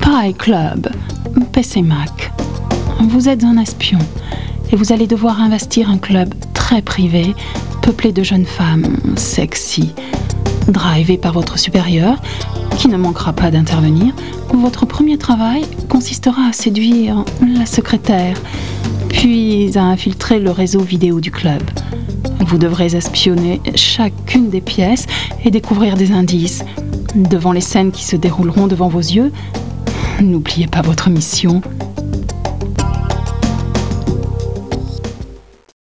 Spy Club, PC Mac. Vous êtes un espion et vous allez devoir investir un club très privé, peuplé de jeunes femmes sexy. Drivé par votre supérieur, qui ne manquera pas d'intervenir, votre premier travail consistera à séduire la secrétaire, puis à infiltrer le réseau vidéo du club. Vous devrez espionner chacune des pièces et découvrir des indices. Devant les scènes qui se dérouleront devant vos yeux, n'oubliez pas votre mission.